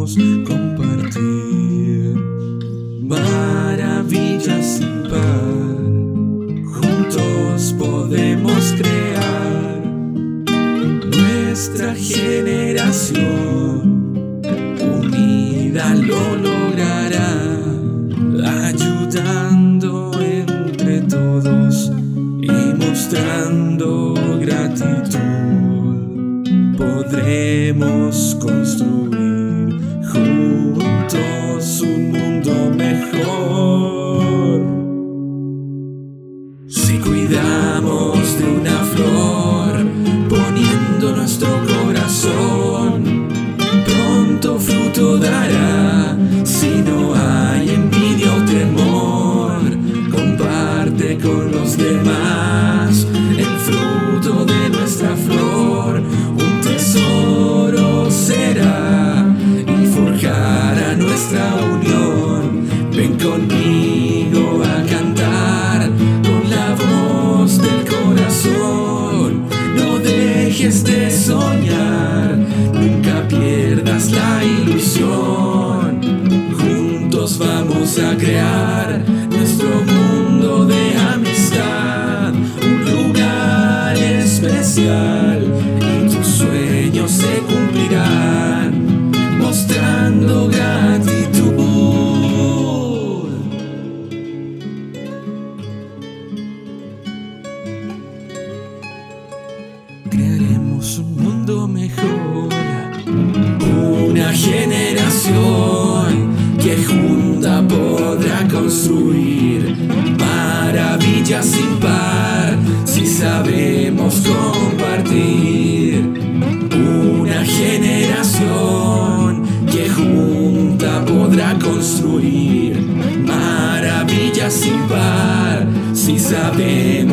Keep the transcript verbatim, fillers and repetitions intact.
podemos compartir maravillas sin par. Juntos podemos crear nuestra generación, unida lo logrará, ayudando entre todos y mostrando gratitud. Podremos construir juntos un mundo mejor. Si cuidamos de una flor, poniendo nuestro corazón, pronto fruto dará. Si no hay envidia o temor, comparte con los demás el fruto de nuestra flor. Un tesoro será y forjará nuestra unión. Ven conmigo a cantar con la voz del corazón. No dejes de soñar, nunca pierdas la ilusión. Juntos vamos a crear nuestro mundo de amistad, un lugar especial, y tus sueños se cumplirán, mostrando gratitud. Crearemos un mundo mejor, una generación que junta podrá construir maravillas sin par, si sabemos compartir. Una generación que junta podrá construir maravillas sin par, si sabemos